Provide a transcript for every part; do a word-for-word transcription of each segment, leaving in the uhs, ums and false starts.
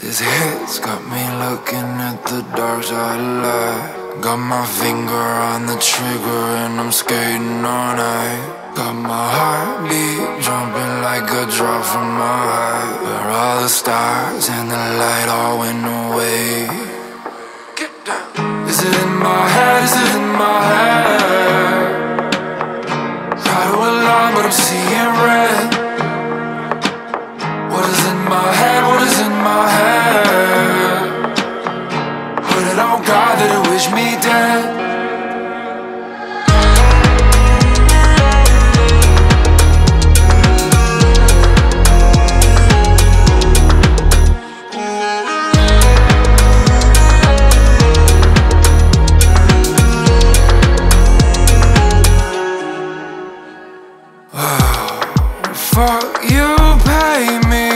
This hit's got me looking at the dark side of life. Got my finger on the trigger and I'm skating on ice. Got my heartbeat jumping like a drop from my heart. Where all the stars and the light all went away. Get down. Is it in my head? Is it in my head? Try to alarm but I'm seeing red. What is in my head? What is in my head? Put it on God that it wish me dead. Fuck you, pay me,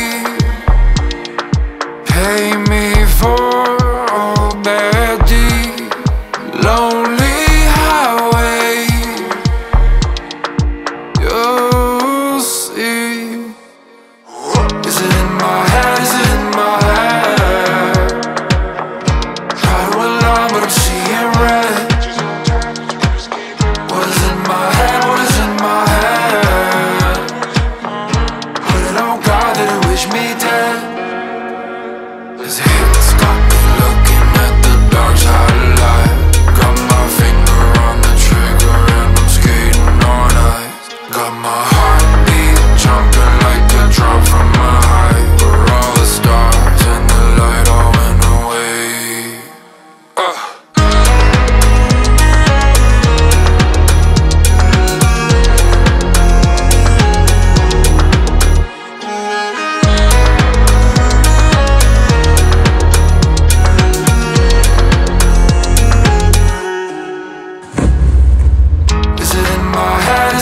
pay me for all bad deeds. Lonely highway, you'll see. Is it in my head? Is it in my head? Try to alarm but I'm seeing red. What is in my head? What is in my head? Wish me dead. This hit's got me looking at the dark side of life. Got my finger on the trigger and I'm skating on ice. Got my heartbeat jumping like a drop from my height. Where all the stars and the light all went away. uh.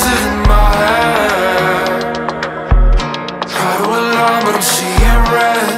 But I'm seeing red.